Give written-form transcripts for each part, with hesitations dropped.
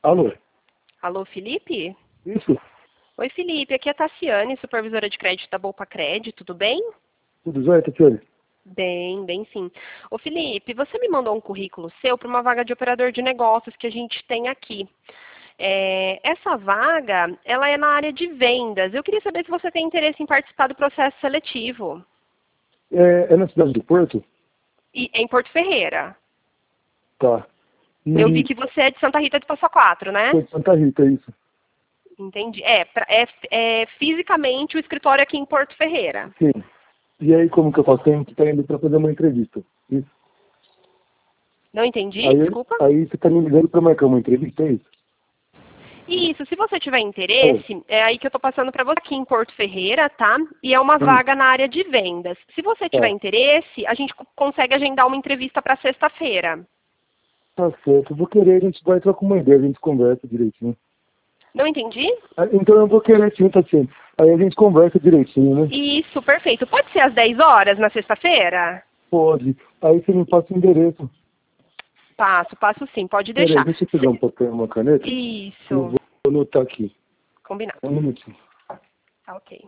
Alô? Alô, Felipe? Isso? Oi, Felipe. Aqui é a Tassiane, supervisora de crédito da Bolpa Crédito. Tudo bem? Tudo jóia, Tatiana? Bem sim. Ô, Felipe, você me mandou um currículo seu para uma vaga de operador de negócios que a gente tem aqui. Essa vaga, ela é na área de vendas. Eu queria saber se você tem interesse em participar do processo seletivo. É na cidade do Porto? E em Porto Ferreira. Tá. Eu vi que você é de Santa Rita de Passa Quatro, né? Foi de Santa Rita, isso. Entendi. É fisicamente o escritório aqui em Porto Ferreira. Sim. E aí, como que eu faço? Tenho que estar indo para fazer uma entrevista. Isso. Não entendi, Aí, desculpa. aí você está me ligando para marcar uma entrevista, é isso? Isso, se você tiver interesse, é aí que eu estou passando para você aqui em Porto Ferreira, tá? E é uma vaga na área de vendas. Se você tiver Tá. interesse, a gente consegue agendar uma entrevista para sexta-feira. Tá certo. Eu vou querer, a gente vai trocar uma ideia, a gente conversa direitinho. Não entendi? Então eu vou querer sim, Tatiana. Aí a gente conversa direitinho, né? Isso, perfeito. Pode ser às 10 horas na sexta-feira? Pode. Aí você me passa o endereço. Passo sim, pode Peraí, deixar. deixa eu pegar um papel e uma caneta. Eu Isso, vou anotar aqui. combinado. Um minutinho. Tá ok.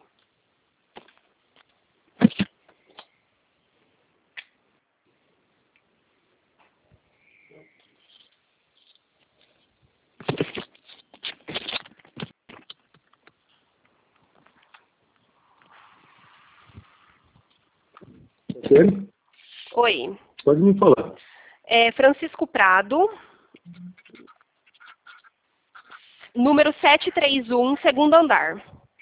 Tá certo? Oi. Pode me falar. É Francisco Prado, número 731, segundo andar.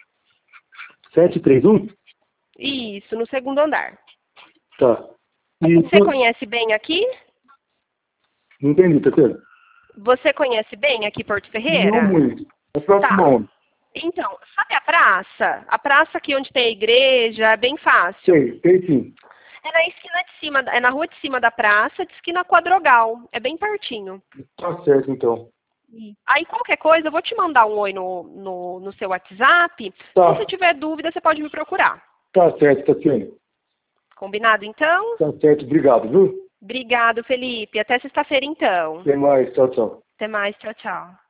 731? Isso, no segundo andar. Tá. E Você conhece bem aqui? não entendi, tá certo? Você conhece bem aqui Porto Não Ferreira? muito. É próximo Tá. aonde? Então, sabe a praça? A praça aqui onde tem a igreja, é bem fácil. Sei sim. É na esquina de cima, é na rua de cima da praça, de esquina Quadrogal. É bem pertinho. Tá certo, então. Aí qualquer coisa, eu vou te mandar um oi no seu WhatsApp. Tá. Se você tiver dúvida, você pode me procurar. Tá certo, Tatiana. Combinado, então? Tá certo, obrigado, viu? Obrigado, Felipe. Até sexta-feira, então. Até mais, tchau, tchau. Até mais. Tchau, tchau.